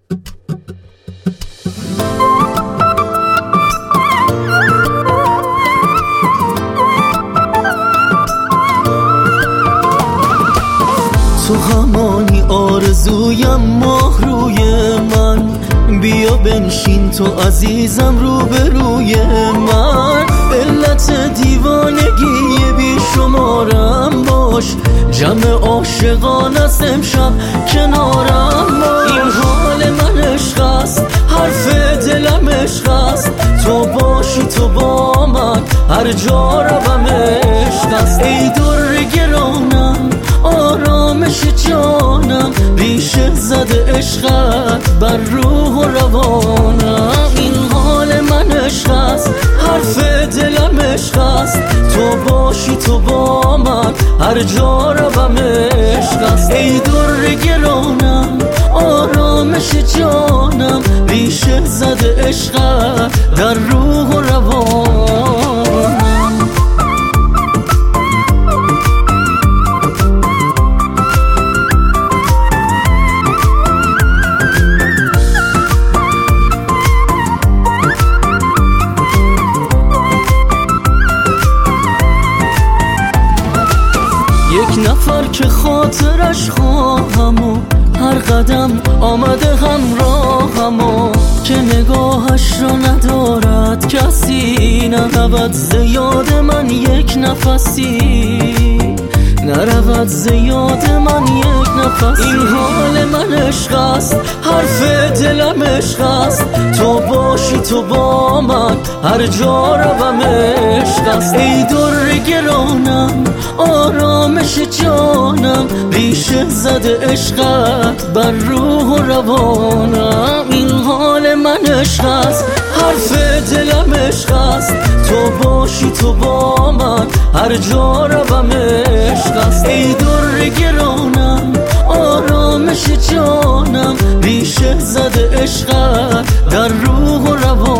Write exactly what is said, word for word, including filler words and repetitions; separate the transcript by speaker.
Speaker 1: تو همانی آرزویم ماه روی من، بیا بنشین تو عزیزم روبروی من. علت دیوانگی بی شمارم باش، جمع عاشقان از امشب کنارم باش. این حال من عشق است، حرف دلم عشق است، تو باشی تو با من هر جا روم عشق است. ای در گرانم آرامش جانم، ریشه زده عشقت بر روح و روانم. این حال من عشق است، حرف دلم عشق است، تو باشی تو با من هر جا روم عشق است. ای در گرانم آرامش جانم، ریشه زده عشقت در روح و روانم. یک نفر که خاطرش خواهم و هر قدم آمده همراهم و که نگاهش را ندارد کسی، نرود زیاد من یک نفسی، نرود زیاد من یک نفسی. این حال من عشق است، حرف دلم عشق است، تو باشی تو با من هر جا روم عشق است. ای در گرانم آرامش جانم، ریشه زده عشقت بر روح و روانم. این حال من عشق است، حرف دلم عشق است، تو باشی تو با من هر جا روم عشق است. ای در گرانم آرامش جانم، ریشه زده عشقت در روح و روانم.